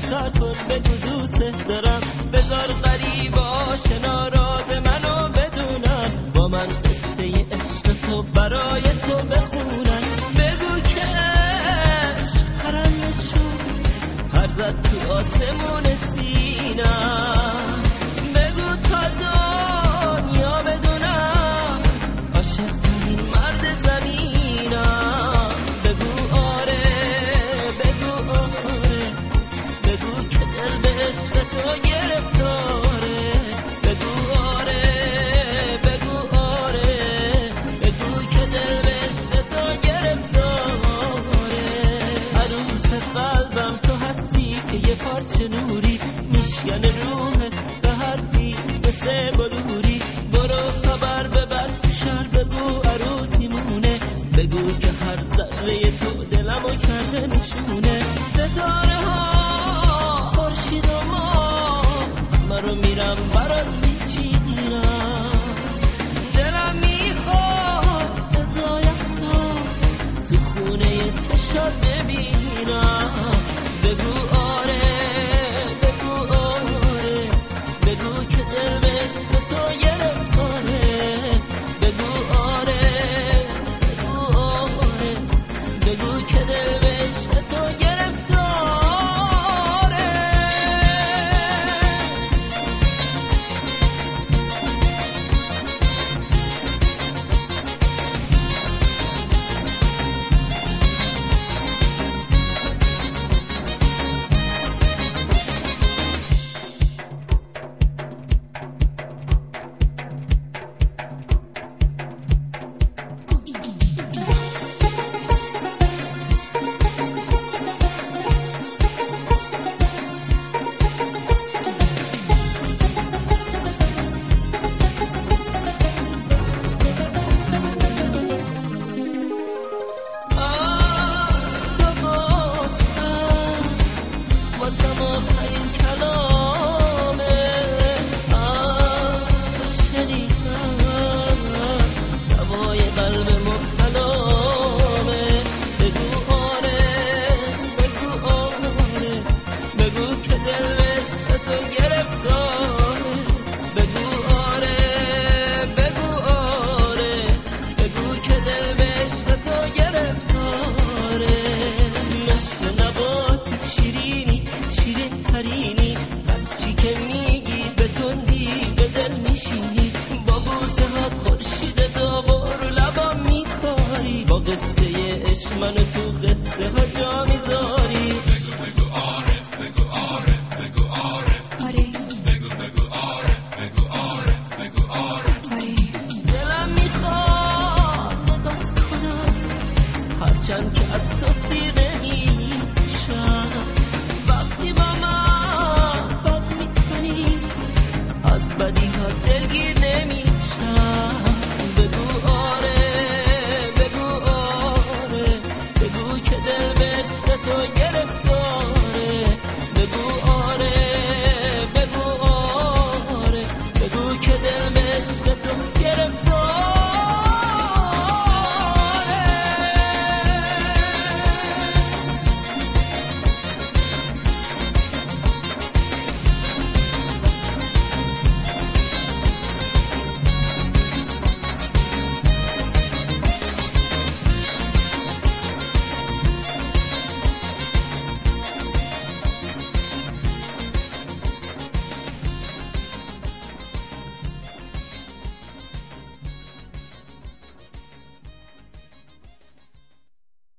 سر کن بگو دوست دارم، بذار غریب آشنا راز منو بدونن، با من قصه عشق تو برای تو بخونن. بگو که عشق پرنده شد پر زد تو آسمون سینم، بگو تا دنیا بدونم عاشق ترین مرد زمینم. بگو آره بگو آره، بگو که دل به عشق تو گرفتاره. بگو آره بگو آره، بگو که دل به عشق تو گرفتاره. عروس قلبم تو هستی که یه پارچه نوری میشکن روحت به حرفی مثل بلوری. برو خبر ببر تو شهر بگو عروسی مونه، بگو که هر ذره تو دلمو کرده نشونه. ستاره ها خورشید و ماه من رو میرم برات میچینم، دلم میخواد رضایت تو خونه چشات ببینم. بگو آره بگو آره، بگو که دل به عشق تو گرفتاره. بگو آره بگو آره، بگو که دل به عشق تو گرفتاره. واسم آخرین کلام